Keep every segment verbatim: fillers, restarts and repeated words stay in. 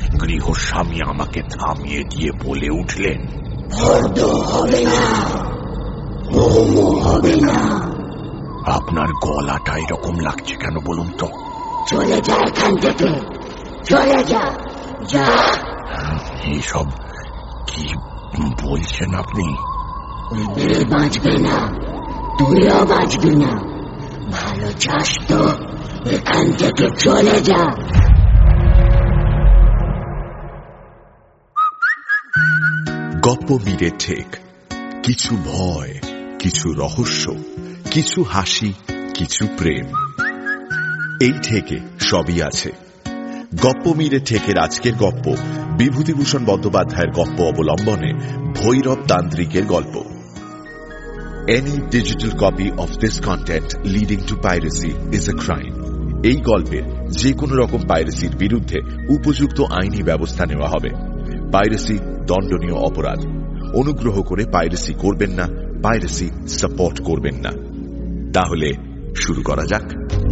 গৃহস্বামী আমাকে থামিয়ে দিয়ে বলে উঠলেন, হবে না, হবে না। আপনার গলাটা এরকম লাগছে কেন বলুন তো? চলে যা এখান থেকে, চলে যা, যা। এইসব কি বলছেন আপনি? ওই মেয়ে বাঁচবে না, তুইও বাঁচবি না। ভালো চাস তো এখান থেকে চলে যা। গপ্পমীরে ঠেক, কিছু ভয়, কিছু রহস্য, কিছু হাসি, কিছু প্রেম। এই ঠেকে সবই আছে। গপ্পমীরে ঠেকের আজকের গপ্প বিভূতিভূষণ বন্দ্যোপাধ্যায়ের গপ্প অবলম্বনে ভৈরব তান্ত্রিকের গল্প। Any digital copy of this content leading to piracy is a crime. এই গল্পের যে কোনো রকম পাইরেসির বিরুদ্ধে উপযুক্ত আইনি ব্যবস্থা নেওয়া হবে। পাইরেসি দণ্ডনীয় অপরাধ। অনুগ্রহ করে পাইরেসি করবেন না, পাইরেসি সাপোর্ট করবেন না। তাহলে শুরু করা যাক।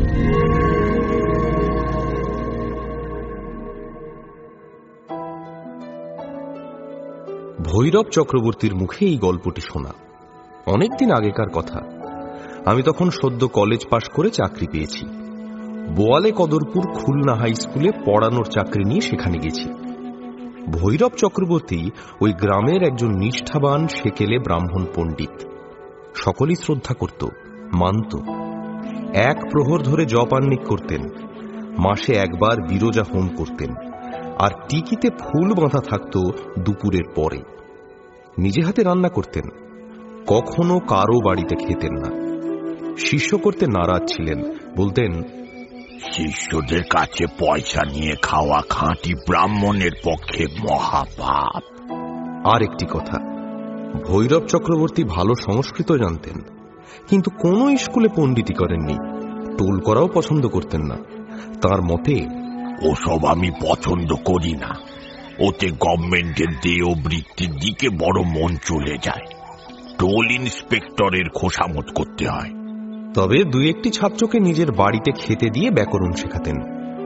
ভৈরব চক্রবর্তীর মুখে এই গল্পটি শোনা অনেকদিন আগেকার কথা। আমি তখন সদ্য কলেজ পাশ করে চাকরি পেয়েছি। বোয়ালে কদরপুর খুলনা হাই স্কুলে পড়ানোর চাকরি নিয়ে সেখানে গেছি। ভৈরব চক্রবর্তী ওই গ্রামের একজন নিষ্ঠাবান সেকেলে ব্রাহ্মণ পণ্ডিত। সকলেই শ্রদ্ধা করত, মানত। এক প্রহর ধরে জপান্নিক করতেন, মাসে একবার বিরজা হোম করতেন, আর টিকিতে ফুল বাঁধা থাকত দুপুরের পরে। নিজে হাতে রান্না করতেন, কখনো কারো বাড়িতে খেতেন না। শিষ্য করতে নারাজ ছিলেন, বলতেন, শিষ্যদের কাছে পয়সা নিয়ে খাওয়া খাঁটি ব্রাহ্মণের পক্ষে মহাপাপ। আর একটি কথা, ভৈরব চক্রবর্তী ভালো সংস্কৃত জানতেন, কিন্তু কোন স্কুলে পণ্ডিতি করেননি। টোল করাও পছন্দ করতেন না। তার মতে, ওসব আমি পছন্দ করি না। ওতে গভর্নমেন্টের দেয় বৃত্তির দিকে বড় মন চলে যায়। টোল ইন্সপেক্টরের খোসামত করতে হয়। তবে দুই একটি ছাত্রকে নিজের বাড়িতে খেতে দিয়ে ব্যাকরণ শেখাতেন।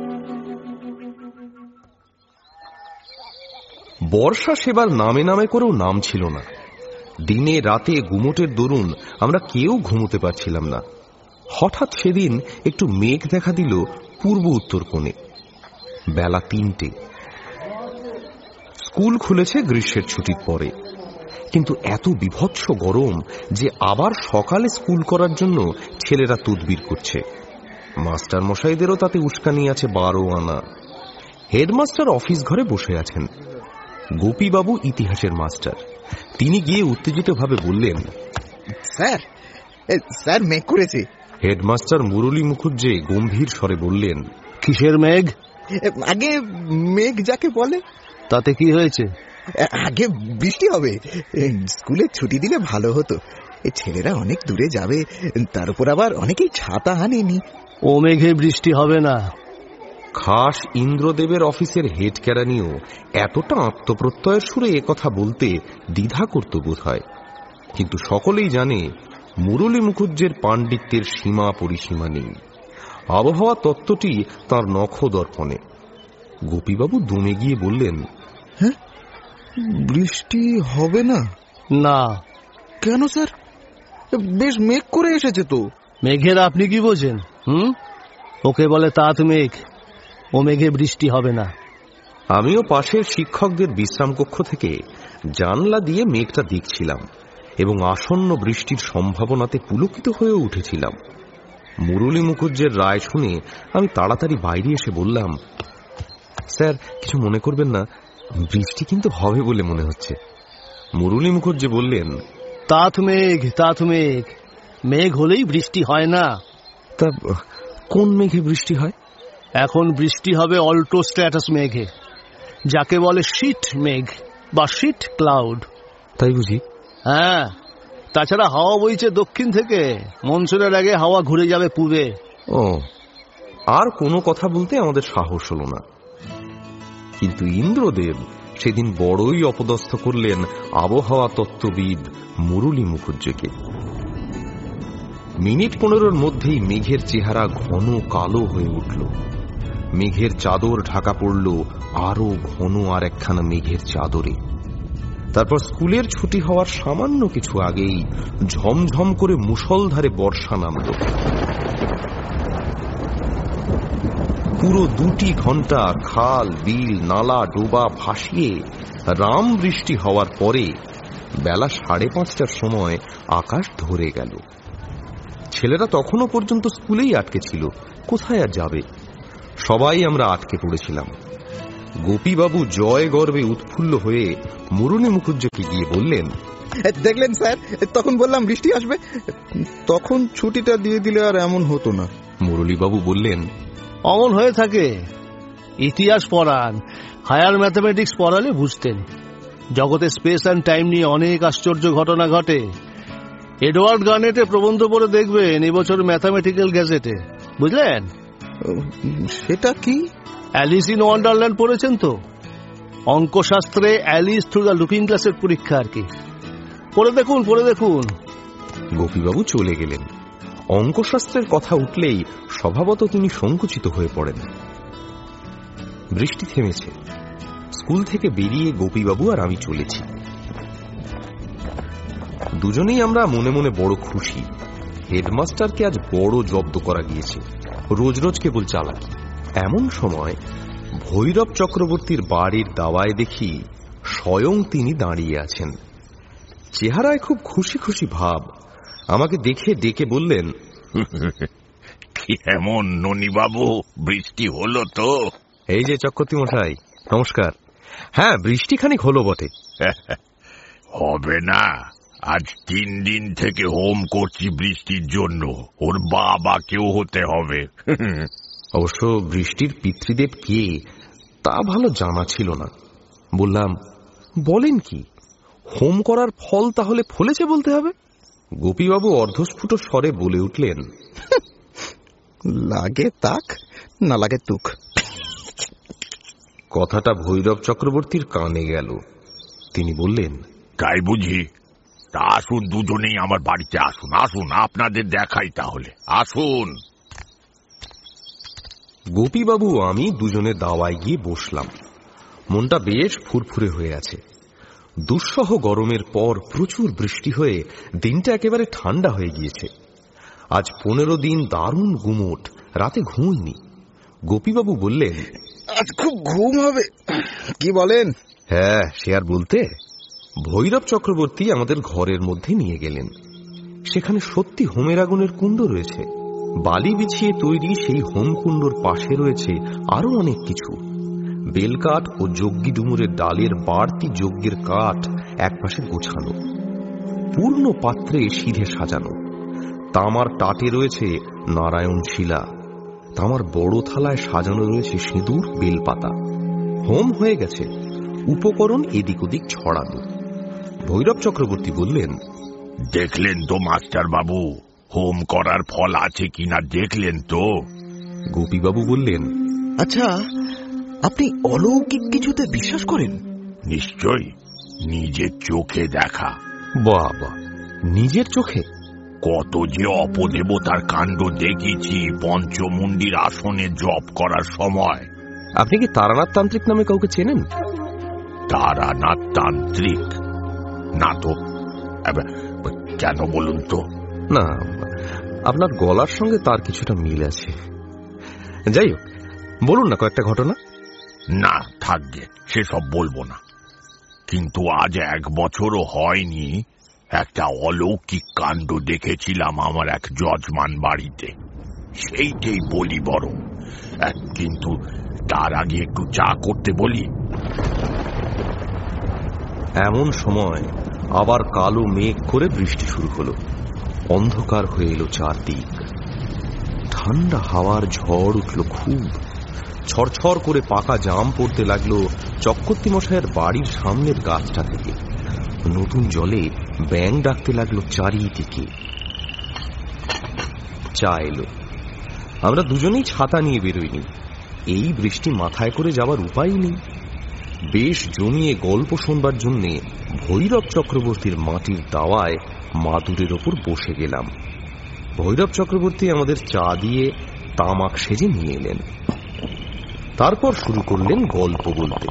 বর্ষা সেবার নামে নামে করেও নাম ছিল না। দিনে রাতে গুমোটের দরুন আমরা কেউ ঘুমোতে পারছিলাম না। হঠাৎ সেদিন একটু মেঘ দেখা দিল পূর্ব উত্তর কোণে। বেলা তিনটে। স্কুল খুলেছে গ্রীষ্মের ছুটির পরে, কিন্তু এত বিভৎস গরম যে আবার সকালে স্কুল করার জন্য ছেলেরা তদবির করছে। মাস্টার মশাইদেরও তাতে উস্কানি আছে বারো আনা। হেডমাস্টার অফিস ঘরে বসে আছেন। গোপীবাবু ইতিহাসের মাস্টার। তিনি গিয়ে উত্তেজিত ভাবে বললেন, স্যার স্যার মেঘ করেছে। হেডমাস্টার মুরলী মুখুজ্জে গম্ভীর স্বরে বললেন, কিসের মেঘ? আগে মেঘ যাকে বলে। তাতে কি হয়েছে? আগে বৃষ্টি হবে। স্কুলে ছুটি দিলে ভালো হতো। ছেলেরা অনেক দূরে যাবে, তার উপর আবার অনেকেই ছাতা আনেনি। ও মেঘে বৃষ্টি হবে না। খাস ইন্দ্রদেবের অফিসের হেড কেরানিও এতটা আত্মপ্রত্যয়ের সুরে একথা বলতে দ্বিধা করত বোধ হয়। কিন্তু সকলেই জানে মুরলী মুখুজ্জের পাণ্ডিত্যের সীমা পরিসীমা নেই। আবহাওয়া তত্ত্বটি তাঁর নখ দর্পণে। গোপীবাবু দমে গিয়ে বললেন, হ্যাঁ, বৃষ্টি হবে না? না। কেন স্যার? বেশ মেঘ করে এসেছে তো। মেঘের আপনি কি বোঝেন? হুম, ওকে বলে তাঁত মেঘ। ও মেঘে বৃষ্টি হবে না। আমিও পাশের শিক্ষকদের বিশ্রাম কক্ষ থেকে জানলা দিয়ে মেঘটা দেখছিলাম এবং আসন্ন বৃষ্টির সম্ভাবনাতে পুলকিত হয়ে উঠেছিলাম। মুরলী মুখুজ্জের রায় শুনে আমি তাড়াতাড়ি বাইরে এসে বললাম, স্যার কিছু মনে করবেন না, বৃষ্টি কিন্তু হবে বলে মনে হচ্ছে। মুরলী মুখুজ্জে বললেন, তাঁত মেঘ, তাঁত মেঘ। মেঘ হলেই বৃষ্টি হয় না। তা কোন মেঘে বৃষ্টি হয়? এখন বৃষ্টি হবে অল্টো স্ট্র্যাটাস মেঘে, যাকে বলে শীট মেঘ বা শীট ক্লাউড। তাই বুঝি? হ্যাঁ, তাছাড়া হাওয়া বইছে দক্ষিণ থেকে। মনসুনের আগে হাওয়া ঘুরে যাবে পূবে। ও, আর কোনো কথা বলতে আমাদের সাহস হল না। কিন্তু ইন্দ্রদেব সেদিন বড়ই অপদস্থ করলেন আবহাওয়া তত্ত্ববিদ মুরলী মুখুজ্জেকে। মিনিট পনেরোর মধ্যেই মেঘের চেহারা ঘন কালো হয়ে উঠল। মেঘের চাদর ঢাকা পড়ল আরো ঘন আর একখানা মেঘের চাদরে। তারপর স্কুলের ছুটি হওয়ার সামান্য কিছু আগেই ঝমঝম করে মুষলধারে বর্ষা নামল। পুরো দুটি ঘন্টা খাল, বিল, নালা, ডোবা ভাসিয়ে রাম বৃষ্টি হওয়ার পরে বেলা সাড়ে পাঁচটার সময় আকাশ ধরে গেল। ছেলেরা তখনও পর্যন্ত স্কুলেই আটকে ছিল, কোথায় আর যাবে? সবাই আমরা আটকে পড়েছিলাম। গোপীবাবু জয় গর্বে উৎফুল্ল হয়ে মুরলী মুখুজ্জকে গিয়ে বললেন, দেখলেন স্যার, তখন বললাম বৃষ্টি আসবে, তখন ছুটিটা দিয়ে দিলে আর এমন হতো না। মুরলীবাবু বললেন, অমন হয়ে থাকে। ইতিহাস পড়ান, হায়ার ম্যাথামেটিক্স পড়ালে বুঝতেন। জগতে স্পেস অ্যান্ড টাইম নিয়ে অনেক আশ্চর্য ঘটনা ঘটে। এডওয়ার্ড গার্নেটে প্রবন্ধ পড়ে দেখবেন এবছর ম্যাথামেটিক্যাল গ্যাজেটে, বুঝলেন? সেটা কি? অ্যালিস ইন ওয়ান্ডারল্যান্ড পড়েছেন তো? অঙ্কশাস্ত্রে অ্যালিস থ্রু দ্য লুকিং গ্লাসের পরীক্ষা আর কি। পড়ে দেখুন, পড়ে দেখুন। গোপীবাবু চলে গেলেন। অঙ্কশাস্ত্রের কথা উঠলেই স্বভাবত তিনি সংকুচিত হয়ে পড়েন। বৃষ্টি থেমেছে। স্কুল থেকে বেরিয়ে গোপীবাবু আর আমি চলেছি। দুজনেই আমরা মনে মনে বড় খুশি। হেডমাস্টারকে আজ বড় জব্দ করা গিয়েছে, রোজ রোজ কেবল চালাকি। এমন সময় ভৈরব চক্রবর্তীর বাড়ির দাওয়ায় দেখি স্বয়ং তিনি দাঁড়িয়ে আছেন। চেহারায় খুব খুশি খুশি ভাব। আমাকে দেখে ডেকে বললেন, কেমন ননিবাবু, বৃষ্টি হলো তো? এই যে চক্রবর্তী মশাই, নমস্কার। হ্যাঁ, বৃষ্টি খানিক হলো বটে। হবে না, আজ তিন দিন থেকে হোম করছি বৃষ্টির জন্য। ওর বাবাকেও হতে হবে। অবশ্য বৃষ্টির পিতৃদেব কে তা ভালো জানা ছিল না। বললাম, বলেন কি, হোম করার ফল তাহলে ফলেছে বলতে হবে? গোপীবাবু অর্ধস্ফুট স্বরে বলে উঠলেন, লাগে তাক, না লাগে তুক। কথাটা ভৈরব চক্রবর্তীর কানে গেল। তিনি বললেন, তাই বুঝি? তা আসুন, দুজনেই আমার বাড়িতে আসুন। আসুন, আপনাদের দেখাই তাহলে, আসুন। গোপীবাবু আমি দুজনে দাওয়ায় গিয়ে বসলাম। মনটা বেশ ফুরফুরে হয়ে আছে। দুঃসহ গরমের পর প্রচুর বৃষ্টি হয়ে দিনটা একেবারে ঠান্ডা হয়ে গিয়েছে। আজ পনেরো দিন দারুণ গুমোট, রাতে ঘুমোইনি। গোপীবাবু বললেন, আজ খুব ঘুম হবে, কি বলেন? হ্যাঁ, সে আর বলতে। ভৈরব চক্রবর্তী আমাদের ঘরের মধ্যে নিয়ে গেলেন। সেখানে সত্যি হোমের আগুনের কুণ্ড রয়েছে। বালি বিছিয়ে তৈরি সেই হোম কুণ্ডর পাশে রয়েছে আরো অনেক কিছু। বেলকাঠ ও যজ্ঞী ডুমুরের ডালের বাড়তি যজ্ঞের কাঠ একপাশে গোছানো, পূর্ণ পাত্রে সিধে সাজানো। তামার টাটে রয়েছে নারায়ণ শিলা। তামার বড় থালায় সাজানো রয়েছে সিঁদুর, বেলপাতা। হোম হয়ে গেছে, উপকরণ এদিক ওদিক ছড়ানো। ভৈরব চক্রবর্তী বললেন, দেখলেন তো মাস্টার বাবু, হোম করার ফল আছে কিনা দেখলেন তো? গোপীবাবু বললেন, আচ্ছা, আপনি অলৌকিক কিছুতে বিশ্বাস করেন? নিশ্চয়, নিজের চোখে দেখা। বাবা, নিজের চোখে? কত যে অপদেবতার কাণ্ড দেখেছি পঞ্চমুণ্ডির আসনে জপ করার সময়। আপনি কি তারানাথ তান্ত্রিক নামে কাউকে চেনেন? তারানাথ তান্ত্রিক? না তো। কেন বলুন তো? না, আপনার গলার সঙ্গে তার কিছুটা মিল আছে। যাই হোক, বলুন না কয়েকটা ঘটনা। না, থাকবে, সেসব বলবো না। কিন্তু আজ এক বছরও হয়নি একটা অলৌকিক কাণ্ড দেখেছিলাম আমার এক যজমান বাড়িতে। সেইটাই বলি বরং, কিন্তু তার আগে একটু চা করতে বলি। এমন সময় আবার কালো মেঘ করে বৃষ্টি শুরু হলো। অন্ধকার হয়ে এলো চারদিক। ঠান্ডা হাওয়ার ঝড় উঠল খুব। ছড়ছড় করে পাকা জাম পড়তে লাগলো চক্রবর্তী মশাইয়ের বাড়ির সামনের গাছটা থেকে। নতুন জলে ব্যাঙ ডাকতে লাগলো চারিদিকে। চা এলো। আমরা দুজনেই ছাতা নিয়ে বেরোইনি। এই বৃষ্টি মাথায় করে যাওয়ার উপায় নেই। বেশ জমিয়ে গল্প শোনবার জন্য ভৈরব চক্রবর্তীর মাটির দাওয়ায় মাদুরের ওপর বসে গেলাম। ভৈরব চক্রবর্তী আমাদের চা দিয়ে তামাক সেজে নিয়ে এলেন। তারপর শুরু করলেন গল্প বলতে।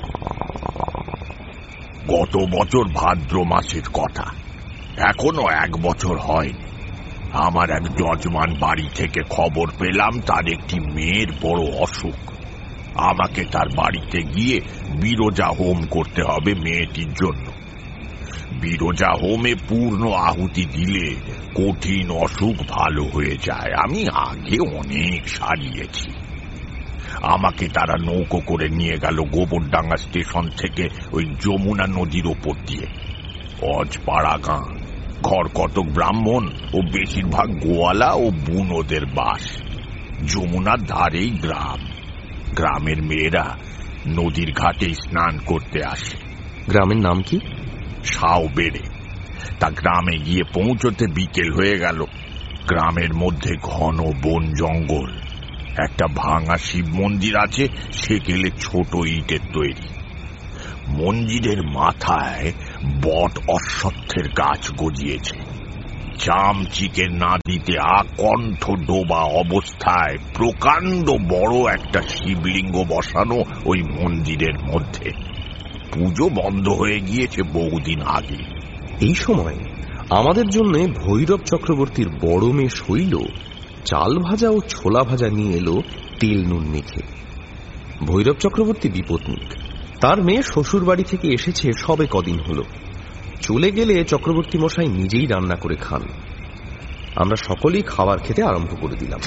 গত বছর ভাদ্র মাসের কথা, এখনো এক বছর হয়নি। আমার এক যজমান বাড়ি থেকে খবর পেলাম তার একটি মেয়ের বড় অসুখ। আমাকে তার বাড়িতে গিয়ে বিরজা হোম করতে হবে মেয়েটির জন্য। বিরজা হোমে পূর্ণ আহুতি দিলে কঠিন অসুখ ভালো হয়ে যায়। আমি আগে অনেক সারিয়েছি। আমাকে তারা নৌকো করে নিয়ে গেল গোবরডাঙ্গা স্টেশন থেকে ওই যমুনা নদীর ওপর দিয়ে। অজপাড়া গাঁ, ঘর কতক ব্রাহ্মণ ও বেশিরভাগ গোয়ালা ও বুনোদের বাস। যমুনার ধারেই গ্রাম। গ্রামের মেয়েরা নদীর ঘাটে স্নান করতে আসে। গ্রামের নাম কি? সাও বেড়ে। তা গ্রামে গিয়ে পৌঁছতে বিকেল হয়ে গেল। গ্রামের মধ্যে ঘন বন জঙ্গল। একটা ভাঙা শিব মন্দির আছে, সেকেলে ছোট ইটের তৈরি। মন্দিরের মাথায় বট অশ্বত্থের গাছ গজিয়েছে। চামচিকে নাদিতে আকণ্ঠ ডোবা অবস্থায় প্রকাণ্ড বড় একটা শিবলিঙ্গ বসানো ওই মন্দিরের মধ্যে। পুজো বন্ধ হয়ে গিয়েছে বহুদিন আগে। এই সময় আমাদের জন্য ভৈরব চক্রবর্তীর বড় মেয়ে শৈল চাল ভাজা ও ছোলা ভাজা নিয়ে এলো তেল নুন মেখে। ভৈরব চক্রবর্তী বিপত্নিক। তার মেয়ে শ্বশুর বাড়ি থেকে এসেছে সবে কদিন হলো। চলে গেলে চক্রবর্তী মশাই নিজেই রান্না করে খান। আমরা সকলেই খাবার খেতে আরম্ভ করে দিলাম।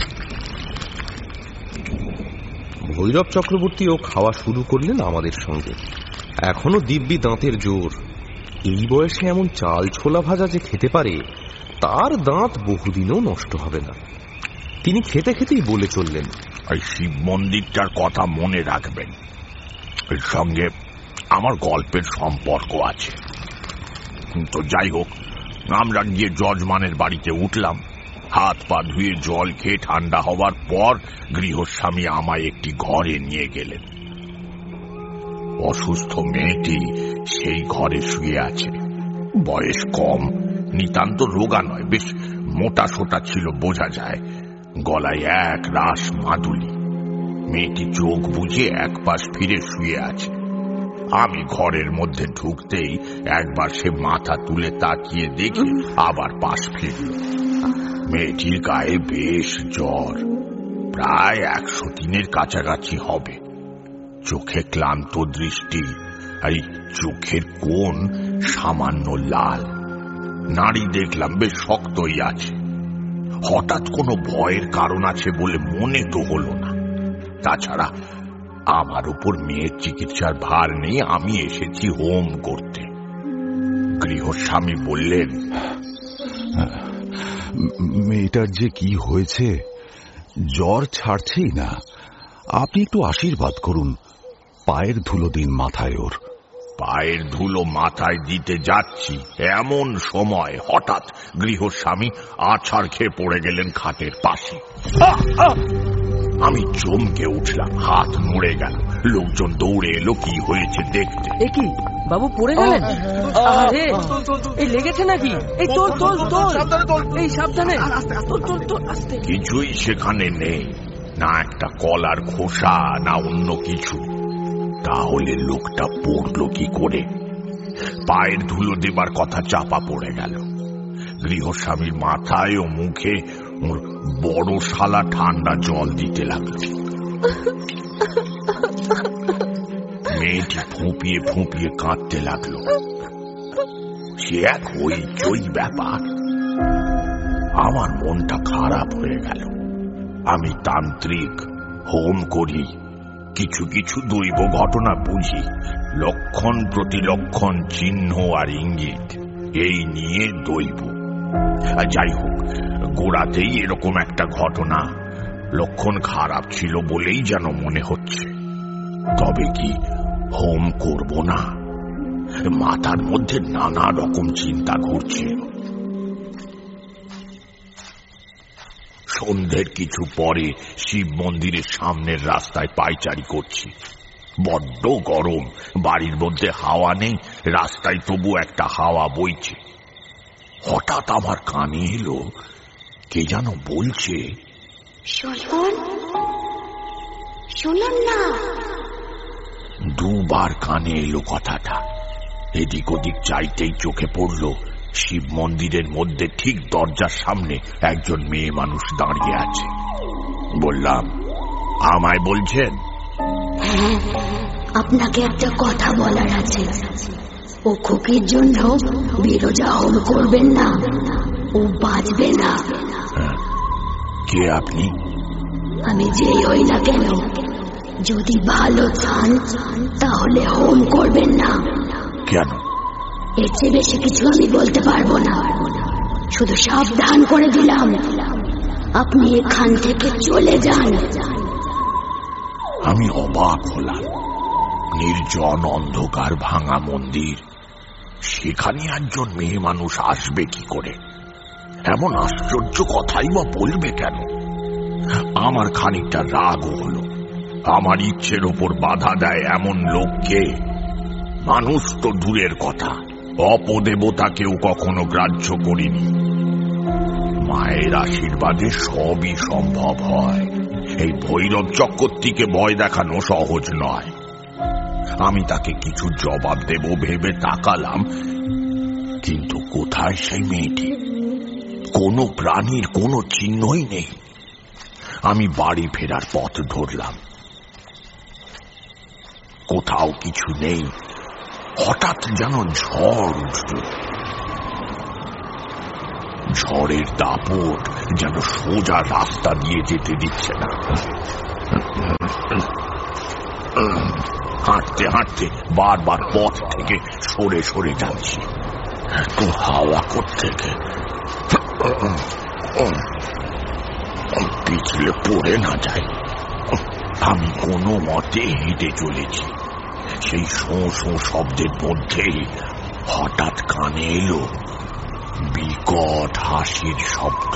ভৈরব চক্রবর্তীও খাওয়া শুরু করলেন আমাদের সঙ্গে। এখনো দিব্যি দাঁতের জোর। এই বয়সে এমন চাল ছোলা ভাজা যে খেতে পারে, তার দাঁত বহুদিনও নষ্ট হবে না। তিনি খেতে খেতেই বলে চললেন, এই শিব মন্দিরটার কথা মনে রাখবেন। এর সঙ্গে আমার গল্পের সম্পর্ক আছে। তো যাই হোক, আমরা গিয়ে যজমানের বাড়িতে উঠলাম। হাত পা ধুয়ে জল খেয়ে ঠান্ডা হওয়ার পর গৃহস্বামী আমায় একটি ঘরে নিয়ে গেলেন। অসুস্থ মেয়েটি সেই ঘরে শুয়ে আছে। বয়স কম, নিতান্ত রোগা নয়, বেশ মোটা সোটা ছিল বোঝা যায়। গলায় এক রাস মাদুলি। মেয়েটি চোখ বুজে এক পাশ ফিরে শুয়ে আছে। আমি ঘরের মধ্যে ঢুকতেই একবার সে মাথা তুলে তাকিয়ে দেখে আবার পাশ ফিরল। মেয়েটির গায়ে বেশ জ্বর, প্রায় একশো তিনের কাছাকাছি হবে। চোখে ক্লান্ত দৃষ্টি, আর চোখের কোণ সামান্য লাল। নাড়ি দেখলাম বেশ শক্তই আছে। হঠাৎ কোনো ভয়ের কারণ আছে বলে মনে তো হলো না। তাছাড়া আমার উপর মেয়ের চিকিৎসার ভার নেই, আমি এসেছি হোম করতে। গৃহস্বামী বললেন, মেয়েটার যে কি হয়েছে, জ্বর ছাড়ছেই না। আপনি একটু আশীর্বাদ করুন, পায়ের ধুলো দিন মাথায় ওর। পায়ের ধুলো মাথায় দিতে যাচ্ছি, এমন সময় হঠাৎ গৃহস্বামী আছাড় খেয়ে পড়ে গেলেন খাটের পাশে। আমি চমকে উঠলাম, হাত নড়ে গেল। লোকজন দৌড়ে এলো কি হয়েছে দেখতে। কি বাবু পড়ে গেলেন? আরে এই লেগেছে নাকি? এই তোল তোল তোল, এই সাবধানে তোল তোল তোল, আস্তে। কিছুই সেখানে নেই, না একটা কলার খোসা না অন্য কিছু। তাহলে লোকটা পড়লো কি করে? পায়ের ধুলো দেবার কথা চাপা পড়ে গেল। গৃহস্বামীর মাথায় ও মুখে ওর বড় শালা ঠান্ডা জল দিতে লাগলো। মেয়েটি ফুঁপিয়ে ফুঁপিয়ে কাঁদতে লাগলো। সে এক হইচই ব্যাপার। আমার মনটা খারাপ হয়ে গেল। আমি তান্ত্রিক, হোম করি, কিছু কিছু দৈব ঘটনা বুঝি। লক্ষণ প্রতিলক্ষণ, চিহ্ন আর ইঙ্গিত, এই নিয়ে দৈব। যাই হোক, গোড়াতেই এরকম একটা ঘটনা। লক্ষণ খারাপ ছিল বলেই যেন মনে হচ্ছে। তবে কি হোম করব না? মাথার মধ্যে নানা রকম চিন্তা ঘুরছে। সন্ধ্যের কিছু পরে শিব মন্দিরের সামনের রাস্তায় পায়চারি করছি। বড্ড গরম, বাড়ির মধ্যে হাওয়া নেই, রাস্তায় তবু একটা হাওয়া বইছে। হঠাৎ আমার কানে এলো কে যেন বলছে, শোন শুনুন না। দুবার কানে এলো কথাটা। এদিক ওদিক চাইতেই চোখে পড়ল শিব মন্দিরের মধ্যে ঠিক দরজার সামনে একজন মেয়ে মানুষ দাঁড়িয়ে আছে। বললাম, আমায় বলছেন? হ্যাঁ, আপনাকে একটা কথা বলার আছে। ও খুকির জন্য বিরজা হোম করবেন না, ও বাঁচবে না। কে আপনি? আমি যেই হই না কেন, যদি ভালো চান তাহলে হোম করবেন না। কেন? এর চেয়ে বেশি কিছু আমি বলতে পারবো না। শুধু সাবধান করে দিলাম, আপনি এখান থেকে চলে যান। আমি অবাক হলাম। নির্জন অন্ধকার ভাঙা মন্দির, সেখানে একজন মেয়ে মানুষ আসবে কি করে? এমন আশ্চর্য কথাই বা বলবে কেন? আমার খানিকটা রাগও হলো। আমার ইচ্ছের ওপর বাধা দেয় এমন লোককে। মানুষ তো দূরের কথা, অপদেবতাকেও কখনো গ্রাহ্য করিনি। মায়ের আশীর্বাদে সবই সম্ভব হয়। এই ভৈরব চক্রবর্তীকে ভয় দেখানো সহজ নয়। আমি তাকে কিছু জবাব দেব ভেবে তাকালাম, কিন্তু কোথায় সেই মেয়েটি? কোনো প্রাণীর কোনো চিহ্নই নেই। আমি বাড়ি ফেরার পথ ধরলাম, কোথাও কিছু নেই। হঠাৎ যেন ঝড় উঠল। ঝড়ের দাপট যেন সোজা রাস্তা দিয়ে যেতে দিচ্ছে না। হাঁটতে হাঁটতে বারবার পথ থেকে সরে সরে যাচ্ছি, একটু হাওয়া কোত্থেকে পিছলে পড়ে না যায়। আমি কোনো মতে হেঁটে চলেছি। সেই শো শো শব্দের মধ্যেই হঠাৎ কানে এলো বিকট হাসির শব্দ।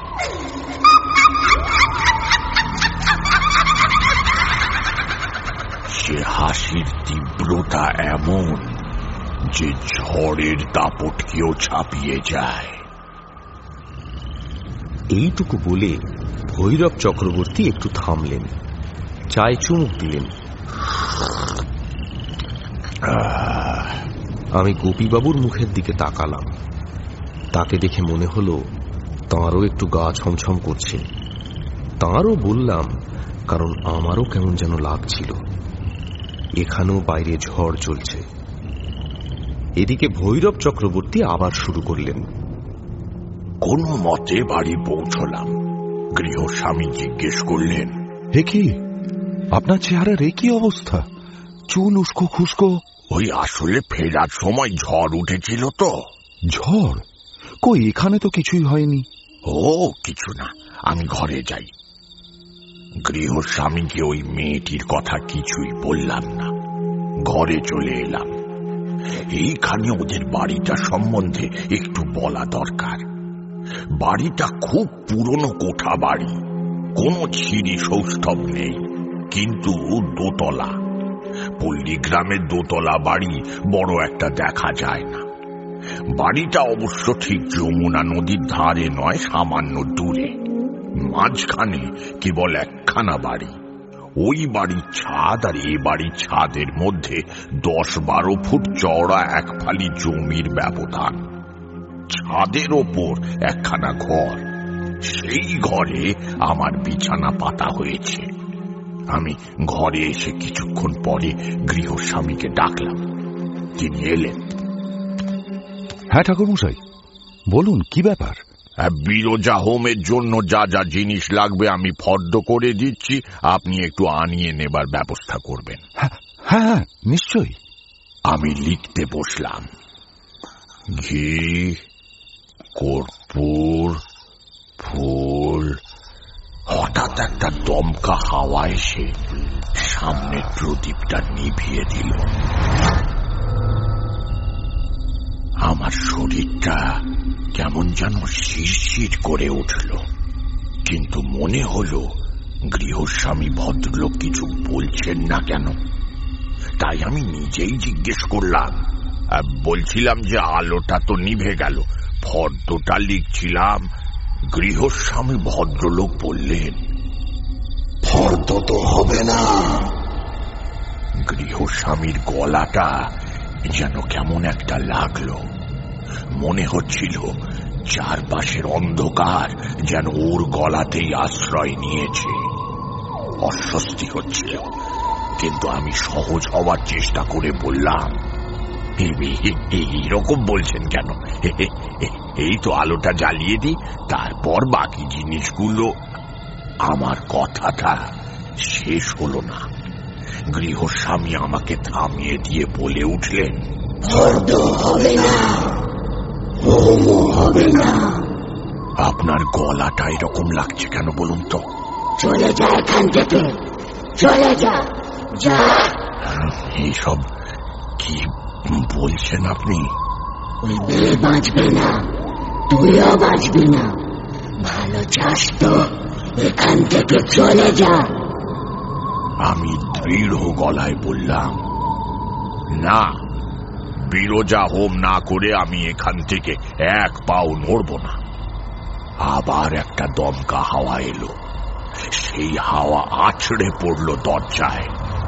সে হাসির তীব্রতা এমন যে ঝড়ের দাপটকেও ছাপিয়ে যায়। এইটুকু বলে ভৈরব চক্রবর্তী একটু থামলেন, চায়ে চুমুক দিলেন। আমি গোপীবাবুর মুখের দিকে তাকালাম। তাকে দেখে মনে হলো তাঁরও একটু গা ছমছম করছে। তাঁরও বললাম, কারণ আমারও কেমন যেন লাগছিল। এখানেও বাইরে ঝড় চলছে। এদিকে ভৈরব চক্রবর্তী আবার শুরু করলেন। কোন মতে বাড়ি পৌঁছলাম। গৃহস্বামী জিজ্ঞেস করলেন, হে কি আপনার চেহারার এ কি অবস্থা? চুল উস্কো খুস্কো। ওই আসলে ফেরার সময় ঝড় উঠেছিল তো। ঝড়? কই, এখানে তো কিছুই হয়নি। ও কিছু না, আমি ঘরে যাই। গৃহস্বামীকে ওই মেয়েটির কথা কিছুই বললাম না। ঘরে চলে এলাম। এইখানে ওদের বাড়িটা সম্বন্ধে একটু বলা দরকার। বাড়িটা খুব পুরনো কোঠা বাড়ি, কোনো ছিঁড়ি সৌষ্ঠব নেই, কিন্তু দোতলা। পল্লীগ্রামের দোতলা বাড়ি বড় একটা দেখা যায় না। বাড়িটা অবশ্য ঠিক যমুনা নদীর ধারে নয়, সামান্য দূরে। মাঝখানে কেবল একখানা বাড়ি। ওই বাড়ির ছাদ আর এ বাড়ির ছাদের মধ্যে দশ বারো ফুট চওড়া এক ফালি জমির ব্যবধান। ছাদের ওপর একখানা ঘর, সেই ঘরে আমার বিছানা পাতা হয়েছে। আমি ঘরে এসে কিছুক্ষণ পরে গৃহস্বামীকে ডাকলাম। তিনি এলেন। হ্যাঁ ঠাকুরমশাই, বলুন কি ব্যাপার? বিরজা হোমের জন্য যা যা জিনিস লাগবে আমি ফর্দ করে দিচ্ছি, আপনি একটু আনিয়ে নেবার ব্যবস্থা করবেন। হ্যাঁ হ্যাঁ নিশ্চয়ই। আমি লিখতে বসলাম। ঘি, কর্পূর, ফুল। হঠাৎ একটা দমকা হাওয়া এসে সামনের প্রদীপটা নিভিয়ে দিল। আমার শরীরটা কেমন যেন শিরশির করে উঠল, কিন্তু মনে হলো গৃহস্বামী ভদ্রলোক কিছু বলছেন না কেন। তাই আমি নিজেই জিজ্ঞেস করলাম, বলছিলাম যে আলোটা তো নিভে গেল, ফর্দটা লিখছিলাম। গৃহস্বামী ভদ্রলোক বললেন, ফর্দ তো হবে না। গৃহস্বামীর গলাটা যেন কেমন একটা লাগলো, মনে হচ্ছিল চারপাশের অন্ধকার যেন ওর গলাতেই আশ্রয় নিয়েছে। অস্বস্তি হচ্ছিল, কিন্তু আমি সহজ হওয়ার চেষ্টা করে বললাম, এইরকম বলছেন কেন? এই তো আলোটা জ্বালিয়ে দিই, তারপর বাকি জিনিসগুলো। আমার কথাটা শেষ হলো না, গৃহস্বামী আমাকে থামিয়ে দিয়ে বলে উঠলেন, ফর্দ হবে না, হোমও হবে না। আপনার গলাটা এরকম লাগছে কেন বলুন তো? চলে যা এখান থেকে, চলে যা, যা। এইসব কি বলছেন আপনি? ওই মেয়ে বাঁচবে না, তুইও বাঁচবি না। ভালো চাস তো এখান থেকে চলে যা। আমি দৃঢ় গলায় বললাম, না, বিরজা হোম না করে আমি এখান থেকে এক পাও নড়ব না। আবার একটা দমকা হাওয়া এলো, সেই হাওয়া আছড়ে পড়ল দরজায়,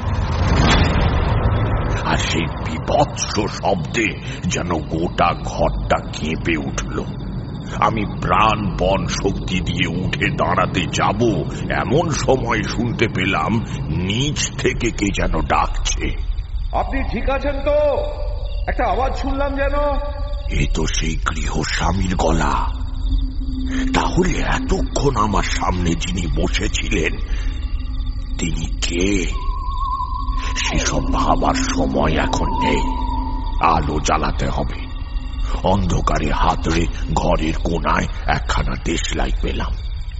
আর সেই বিভৎস শব্দে যেন গোটা ঘরটা কেঁপে উঠল। আমি প্রাণপণ শক্তি দিয়ে উঠে দাঁড়াতে যাব, এমন সময় শুনতে পেলাম নিচ থেকে কে যেন ডাকছে। আপনি ঠিক আছেন তো? একটা আওয়াজ শুনলাম যেন। এ তো সেই গৃহস্বামীর গলা। তাহলে এতক্ষণ আমার সামনে যিনি বসেছিলেন তিনি কে? সেসব ভাবার সময় এখন নেই, আলো জ্বালাতে হবে। অন্ধকারে হাতড়ে ঘরের কোনায় একখানা দেশলাই পেলাম।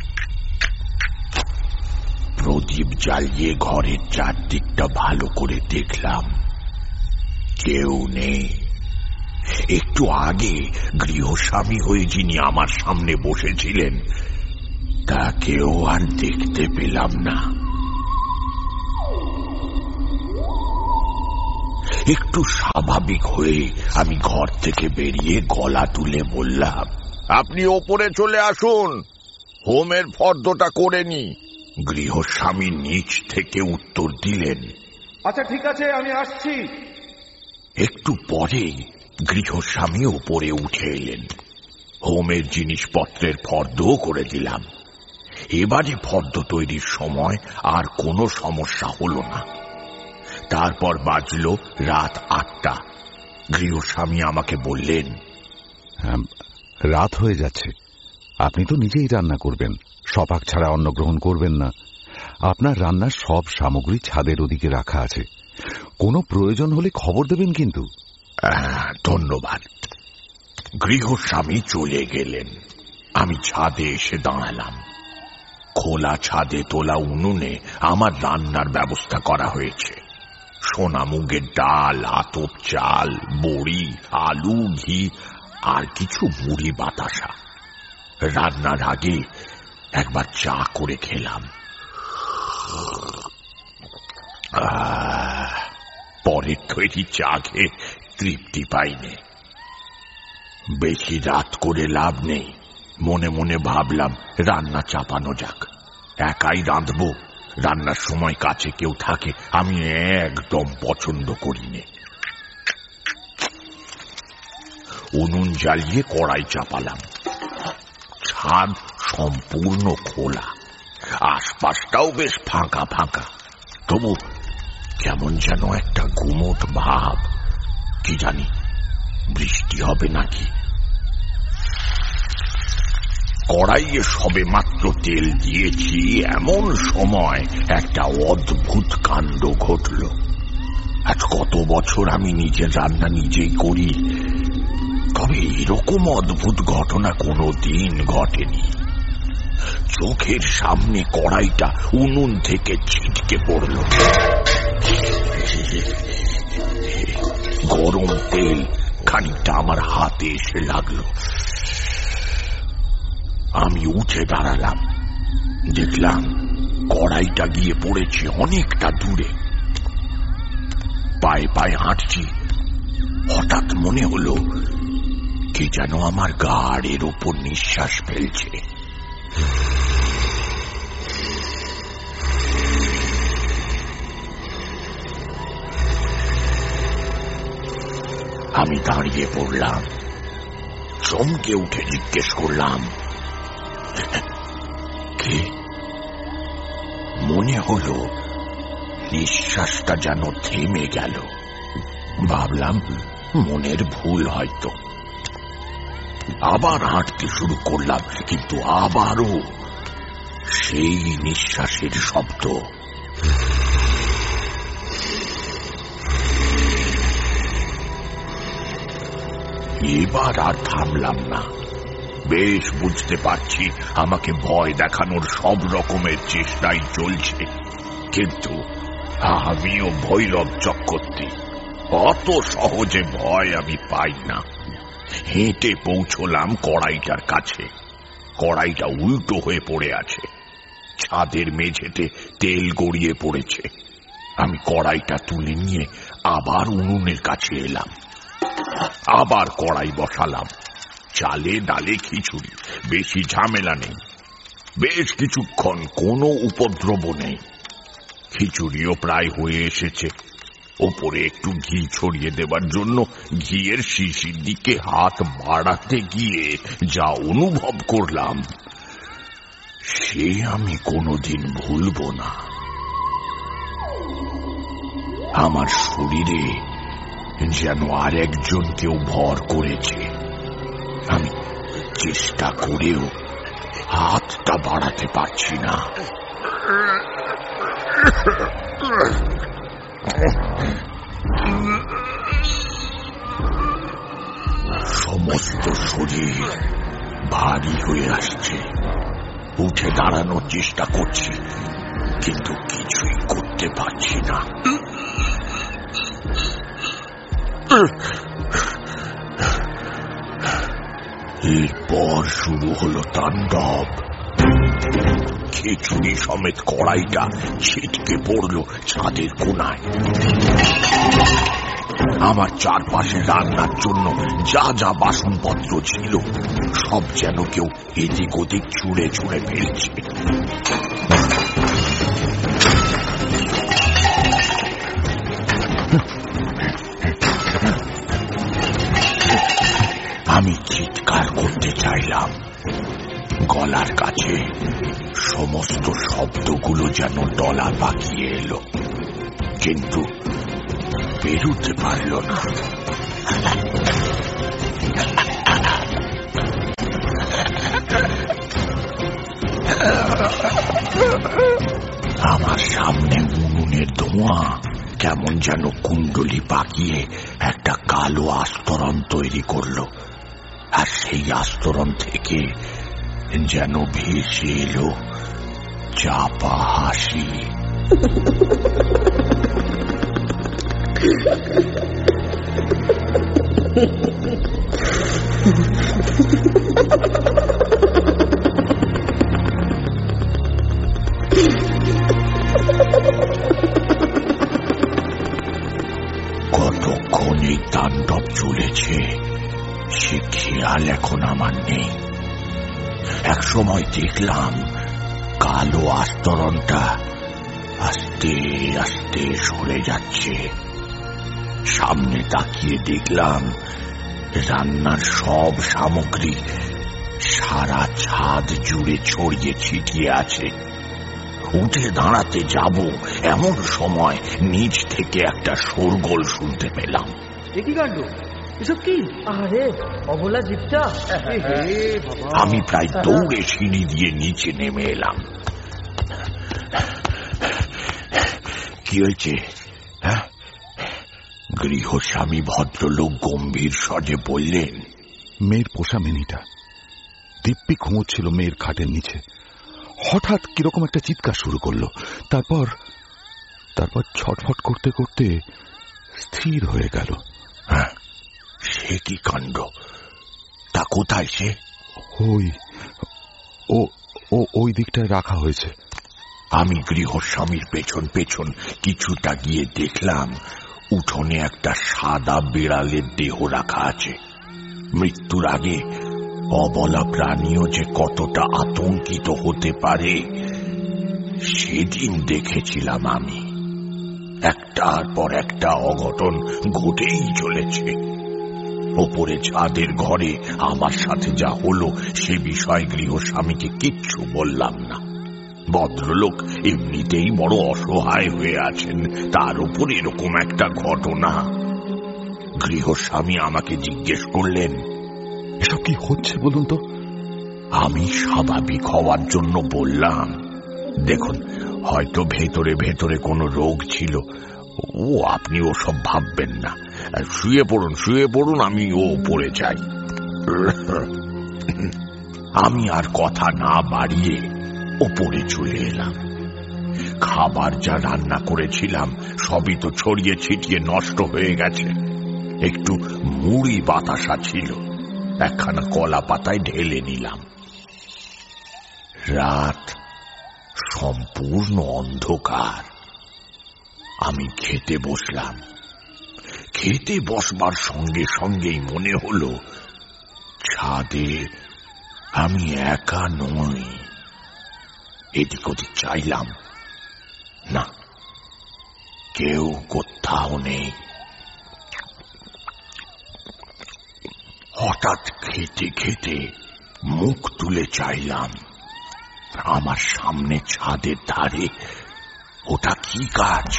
প্রদীপ জ্বালিয়ে ঘরের চারদিকটা ভালো করে দেখলাম, কেউ নেই। একটু আগে গৃহস্বামী হয়ে যিনি আমার সামনে বসেছিলেন তাকেও আর দেখতে পেলাম না। একটু স্বাভাবিক হয়ে আমি ঘর থেকে বেরিয়ে গলা তুলে বললাম, আপনি ওপরে চলে আসুন, হোমের ফর্দটা করে নি। গৃহস্বামী নিচ থেকে উত্তর দিলেন, আচ্ছা ঠিক আছে, আমি আসছি। একটু পরেই গৃহস্বামী উপরে উঠে এলেন। হোমের জিনিসপত্রের ফর্দও করে দিলাম। এবারে ফর্দ তৈরির সময় আর কোনো সমস্যা হল না। তারপর বাজল রাত আটটা। গৃহস্বামী আমাকে বললেন, রাত হয়ে যাচ্ছে, আপনি তো নিজেই রান্না করবেন, সপাক ছাড়া অন্ন গ্রহণ করবেন না। আপনার রান্নার সব সামগ্রী ছাদের ওদিকে রাখা আছে, কোনো প্রয়োজন হলে খবর দেবেন কিন্তু। ধন্যবাদ। গৃহস্বামী চলে গেলেন। আমি ছাদে এসে দাঁড়ালাম। খোলা ছাদে তোলা উনুনে আমার রান্নার ব্যবস্থা করা হয়েছে। সোনা মুগের ডাল, আতপ চাল, বড়ি, আলু, ঘি আর কিছু মুড়ি বাতাসা। রান্নার আগে একবার চা করে খেলাম। পরের তৈরি চা খেয়ে তৃপ্তি পাইনি। বেশি রাত করে লাভ নেই, মনে মনে ভাবলাম রান্না চাপানো যাক। একাই রাঁধবো, রান্নার সময় কাছে কেউ থাকে আমি একদম পছন্দ করি নে। উনুন জ্বালিয়ে কড়াই চাপালাম। ছাদ সম্পূর্ণ খোলা, আশপাশটাও বেশ ফাঁকা ফাঁকা, তবু কেমন যেন একটা গুমোট ভাব। কি জানি বৃষ্টি হবে নাকি। কড়াইয়ে সবে মাত্র তেল দিয়েছি, এমন সময় একটা অদ্ভুত কাণ্ড ঘটল। আজ কত বছর আমি নিজের রান্না নিজেই করি, তবে এরকম অদ্ভুত ঘটনা কোনো দিন ঘটেনি। চোখের সামনে কড়াইটা উনুন থেকে ছিটকে পড়ল। গরম তেল খানিকটা আমার হাতে এসে লাগলো। আমি উঠে দাঁড়ালাম, দেখলাম কড়াইটা গিয়ে পড়েছে অনেকটা দূরে। পায়ে পায়ে হাঁটছি, হঠাৎ মনে হলো কে যেন আমার ঘাড়ের ওপর নিঃশ্বাস ফেলছে। আমি দাঁড়িয়ে পড়লাম, চমকে উঠে জিজ্ঞেস করলাম, কে? মনে হলো নিঃশ্বাসটা যেন থেমে গেল। ভাবলাম মনের ভুল হয়তো। আবার হাঁটতে শুরু করলাম, কিন্তু আবারও সেই নিঃশ্বাসের শব্দ। এবার আর থামলাম না। বেশ বুঝতে পারছি আমাকে ভয় দেখানোর সব রকমের চেষ্টাই চলছে, কিন্তু আমিও ভৈরব চক্রবর্তী, অত সহজে ভয় আমি পাই না। হেঁটে পৌঁছলাম কড়াইটার কাছে। কড়াইটা উল্টো হয়ে পড়ে আছে, ছাদের মেঝেতে তেল গড়িয়ে পড়েছে। আমি কড়াইটা তুলে নিয়ে আবার উনুনের কাছে এলাম, আবার কড়াই বসালাম। চালে ডালে খিচুড়ি, বেশি ঝামেলা নেই। বেশ কিছুক্ষণ কোনো উপদ্রব নেই। খিচুড়িও প্রায় হয়ে এসেছে। ওপরে একটু ঘি ছড়িয়ে দেবার জন্য ঘিয়ের শিশির দিকে হাত বাড়াতে গিয়ে যা অনুভব করলাম সে আমি কোনোদিন ভুলব না। আমার শরীরে যেন আর একজন কেউ ভর করেছে। আমি চেষ্টা করেও হাতটা বাড়াতে পারছি না। সমস্ত শরীর ভারী হয়ে আসছে। উঠে দাঁড়ানোর চেষ্টা করছি, কিন্তু কিছুই করতে পারছি না। এরপর শুরু হলো তাণ্ডব। খিচুড়ি সমেত কড়াইটা ছিটকে পড়ল ছাদের কোনায়। আমার চারপাশে রান্নার জন্য যা যা বাসনপত্র ছিল সব যেন কেউ এদিক ওদিক ছুঁড়ে ছুঁড়ে ফেলছে। আমি চিৎকার করতে চাইলাম, গলার কাছে সমস্ত শব্দগুলো যেন ডলা পাকিয়ে এলো, কিন্তু বেরোতে পারল না। আমার সামনে উনুনের ধোঁয়া কেমন যেন কুণ্ডলি পাকিয়ে একটা কালো আস্তরণ তৈরি করলো, আর সেই আস্তরণ থেকে যেন ভেসে এলো চাপা হাসি। কতক্ষণ এই তাণ্ডব চলেছে সে খেয়াল এখন আমার নেই। এক সময় দেখলাম কালো আস্তরণটা আস্তে আস্তে সরে যাচ্ছে। সামনে তাকিয়ে দেখলাম রান্নার সব সামগ্রী সারা ছাদ জুড়ে ছড়িয়ে ছিটিয়ে আছে। উঠে দাঁড়াতে যাব এমন সময় নিচ থেকে একটা শোরগোল শুনতে পেলাম। কি কাণ্ড, এসব কি? আরে অবলা জিপটা! আমি প্রায় দৌড়ে সিঁড়ি দিয়ে নিচে নেমে এলাম। কি হয়েছে? হ্যাঁ, গৃহস্বামী ভদ্রলোক গম্ভীর স্বরে বললেন। মেয়ের পোষা মিনিটা দিব্যি ঘুমোচ্ছিল মেয়ের খাটের নিচে। হঠাৎ কিরকম একটা চিৎকার শুরু করলো, তারপর তারপর ছটফট করতে করতে স্থির হয়ে গেল। হ্যাঁ, সে কি কাণ্ড! তা কোথায় সে? ওই ও ও ওই দিকটায় রাখা হয়েছে। আমি গৃহস্বামীর পেছন পেছন কিছুটা গিয়ে দেখলাম উঠোনে একটা সাদা বিড়ালের দেহ রাখা আছে। মৃত্যুর আগে অবলা প্রাণীও যে কতটা আতঙ্কিত হতে পারে সেদিন দেখেছিলাম আমি। একটার পর একটা অঘটন ঘটেই চলেছে। ওপরে ছাদের ঘরে আমার সাথে যা হলো সে বিষয়ে গৃহস্বামীকে কিচ্ছু বললাম না। ভদ্রলোক এমনিতেই বড় অসহায় হয়ে আছেন, তার উপর এরকম একটা ঘটনা। গৃহস্বামী আমাকে জিজ্ঞেস করলেন, এসব কি হচ্ছে বলুন তো? আমি স্বাভাবিক হওয়ার জন্য বললাম, দেখুন, হয়তো ভেতরে ভেতরে কোনো রোগ ছিল, ও আপনি ওসব ভাববেন না, শুয়ে পড়ুন শুয়ে পড়ুন আমি ও পড়ে যাই। আমি আর কথা না বাড়িয়ে ওপরে চলে এলাম। খাবার যা রান্না করেছিলাম সবই তো ছড়িয়ে ছিটিয়ে নষ্ট হয়ে গেছে। একটু মুড়ি বাতাসা ছিল, একখানা কলা পাতায় ঢেলে নিলাম। রাত সম্পূর্ণ অন্ধকার। আমি খেতে বসলাম। খেতে বসবার সঙ্গে সঙ্গেই মনে হলো ছাদে আমি একা নই। এদিক ওদিক চাইলাম, না, কেউ কোথাও নেই। হঠাৎ খেতে খেতে মুখ তুলে চাইলাম, আমার সামনে ছাদের ধারে ওটা কি গাছ?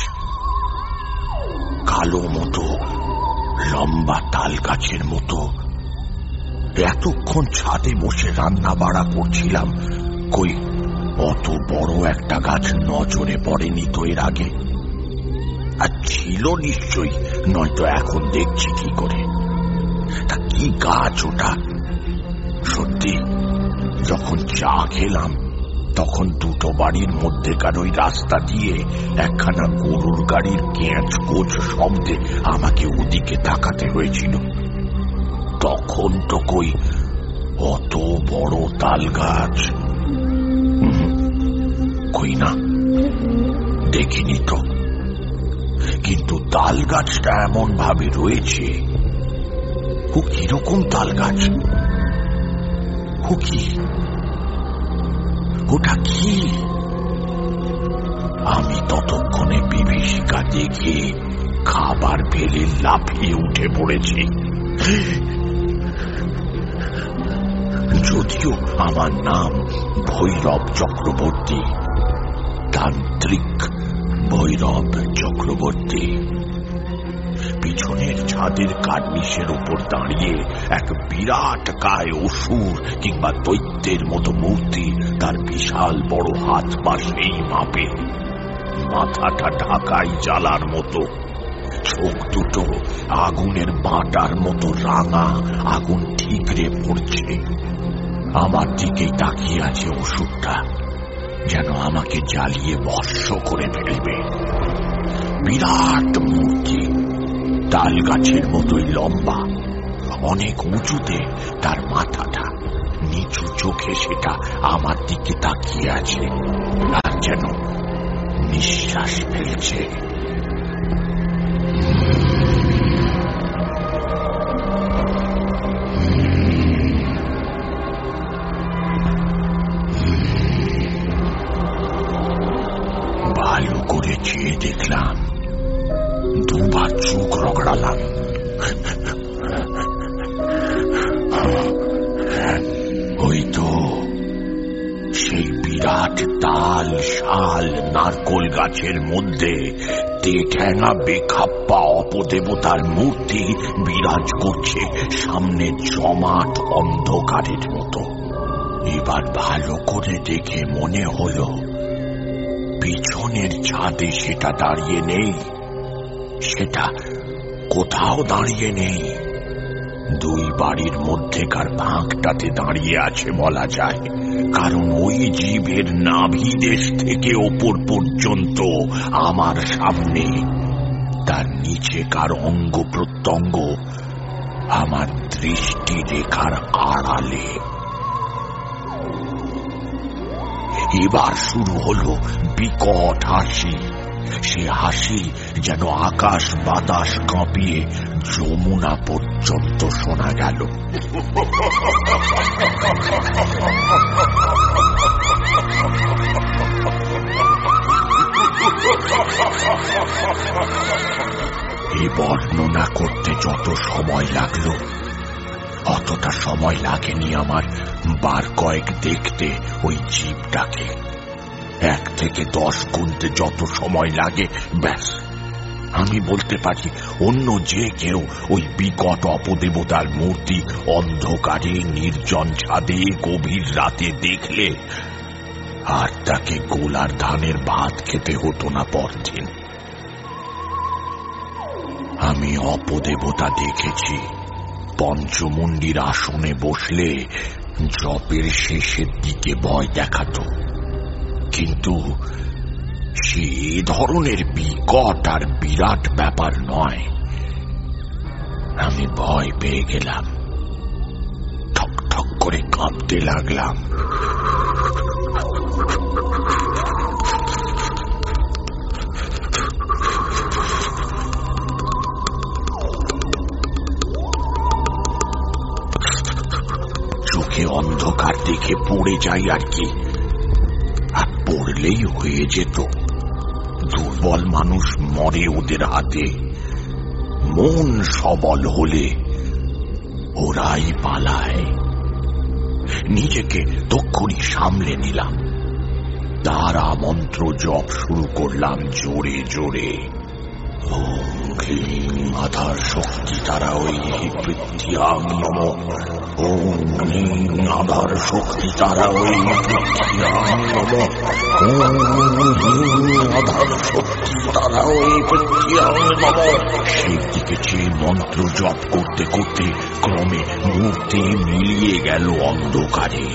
কালো মতো, লম্বা তাল গাছের মতো। এতক্ষণ ছাদে বসে রান্না বাড়া করছিলাম, কই অত বড় একটা গাছ নজরে পড়েনি তো এর আগে। আর ছিল নিশ্চয়ই, নয়তো এখন দেখছি কি করে। তা কি গাছ ওটা? সত্যি যখন চা খেলাম তখন দুটো বাড়ির মধ্যেকার ওই রাস্তা দিয়ে একখানা গরুর গাড়ির ক্যাঁচ কোচ শব্দে আমাকে ওদিকে তাকাতে হয়েছিল। তখন তো কই অত বড় তাল গাছ কই না, দেখিনি তো। কিন্তু তাল গাছটা এমন ভাবে রয়েছে, ও কিরকম তাল গাছ? ও কি, ওটা কি? আমি ততক্ষণে বিভীষিকা দেখে খাবার ফেলে লাফিয়ে উঠে পড়েছি। যদিও আমার নাম ভৈরব চক্রবর্তী, তান্ত্রিক ভৈরব চক্রবর্তী। পিছনের ছাদের কার্নিশের উপর দাঁড়িয়ে এক বিরাট কায় অসুর কিংবা দৈত্যের মতো মূর্তি, তার বিশাল বড় হাত পা সেই মাপে, মাথাটা ঢাকাই জ্বালার মতো, চোখ দুটো আগুনের বাঁটার মতো রাঙা, আগুন ঠিকরে পড়ছে। আমার দিকেই তাকিয়ে আছে অসুরটা, যেন আমাকে জ্বালিয়ে ভস্ম করে ফেলবে। বিরাট মূর্তি, তাল গাছের মতোই লম্বা, অনেক উঁচুতে তার মাথাটা, নিচু চোখে সেটা আমার দিকে তাকিয়ে আছে, আর যেন নিঃশ্বাস ফেলছে। ভালো করে চেয়ে দেখলাম, দুবার চোখ রগড়ালাম। ওই তো সেই বিরাট তাল শাল নারকোল গাছের মধ্যে তেঠ্যাঙা বেখাপ্পা অপদেবতার মূর্তি বিরাজ করছে সামনে জমাট অন্ধকারের মতো। এবার ভালো করে দেখে মনে হলো পিছনের ছাদে সেটা দাঁড়িয়ে নেই, সেটা কোথাও দাঁড়িয়ে নেই, দুই বাড়ির মধ্যেকার ফাঁকটাতে দাঁড়িয়ে আছে বলা যায়। কারণ ওই জীবের নাভিদেশ থেকে ওপর পর্যন্ত আমার সামনে, তার নিচেকার অঙ্গ প্রত্যঙ্গ আমার দৃষ্টি রেখার আড়ালে। এবার শুরু হলো বিকট হাসি। সে হাসি যেন আকাশ বাতাস কাঁপিয়ে যমুনা পর্যন্ত শোনা গেল। এই বর্ণনা করতে যত সময় লাগলো অতটা সময় লাগেনি আমার বার কয়েক দেখতে ওই জীবটাকে। এক থেকে দশ গুনতে যত সময় লাগে, ব্যাস আমি বলতে পারি অন্য যে কেউ ওই বিকট অপদেবতার মূর্তি অন্ধকারে নির্জন ছাদে গভীর রাতে দেখলে আর তাকে গোলার ধানের ভাত খেতে হতো না পরদিন। আমি অপদেবতা দেখেছি পঞ্চমুণ্ডির আসনে বসলে জপের শেষের দিকে ভয় দেখাতো, কিন্তু সে ধরনের বিকট আর বিরাট ব্যাপার নয়। আমি ভয় পেয়ে গেলাম, ঠক ঠক করে কাঁপতে লাগলাম। চোখে অন্ধকার দেখে পড়ে যাই আর কি, আর পড়লেই হয়ে যেত। দুর্বল মানুষ মরে ওদের হাতে, মন সবল হলে ওরাই পালায়। নিজেকে তক্ষুনি সামলে নিলাম, তারা মন্ত্র জপ শুরু করলাম জোরে জোরে। ওম ক্লীং আধার শক্তি তারা ওই পৃথ্বীয়াং নমঃ। ওম ক্লীং আধার শক্তি তারা ওই পৃথ্বীয়াং নমঃ। ওম ক্লীং আধার শক্তি তারা ওই পৃথ্বীয়াং নমঃ। সেই দিকে চেয়ে মন্ত্র জপ করতে করতে ক্রমে মূর্তি মিলিয়ে গেল অন্ধকারে।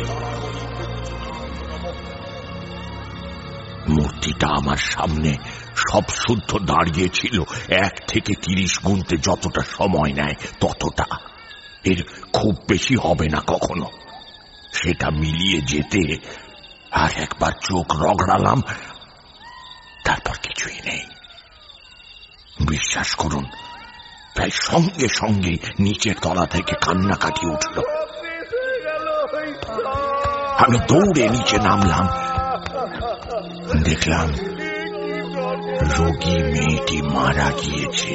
মূর্তিটা আমার সামনে সব শুদ্ধ দাঁড়িয়েছিল। এক থেকে তিরিশ গুনতে যতটা সময় নেয় ততটা, এর খুব বেশি হবে না কখনো। সেটা মিলিয়ে যেতে আর একবার চোখ রগড়ালাম, তারপর কিছুই নেই। বিশ্বাস করুন, প্রায় সঙ্গে সঙ্গে নিচের তলা থেকে কান্নাকাটি উঠল। আমি দৌড়ে নিচে নামলাম, দেখলাম রোগী মেয়েটি মারা গিয়েছে।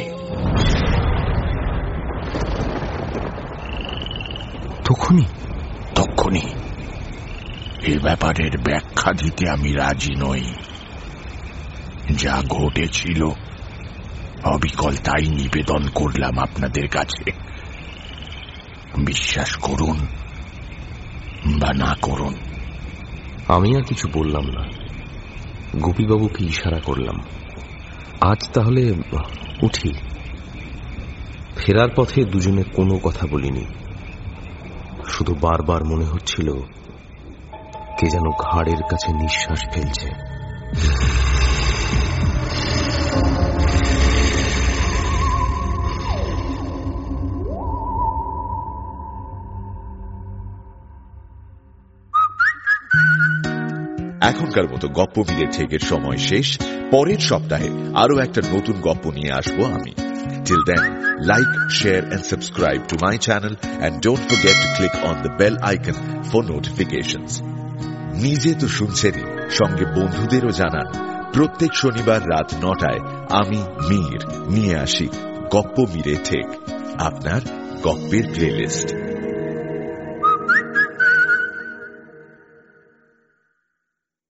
তখনই তখনই এ ব্যাপারের ব্যাখ্যা দিতে আমি রাজি নই। যা ঘটেছিল অবিকল তাই নিবেদন করলাম আপনাদের কাছে। বিশ্বাস করুন বা না করুন। আমি আর কিছু বললাম না, গোপীবাবুকে ইশারা করলাম, আজ তাহলে উঠি। ফেরার পথে দুজনে কোনো কথা বলিনি, শুধু বারবার মনে হচ্ছিল কে যেন ঘাড়ের কাছে নিঃশ্বাস ফেলছে। এখনকার মতো গপ্প মিলে ঠেকের সময় শেষ। পরের সপ্তাহে আরো একটা নতুন গপ্প নিয়ে আসবো আমি। Till then, like, share and subscribe to my channel and don't forget to click on the bell icon for notifications. নিজে তো শুনছেনই, সঙ্গে বন্ধুদেরও জানান। প্রত্যেক শনিবার রাত নটায় আমি মীর নিয়ে আসি গপ্প মিলে ঠেক, আপনার গপ্পের প্লেলিস্ট।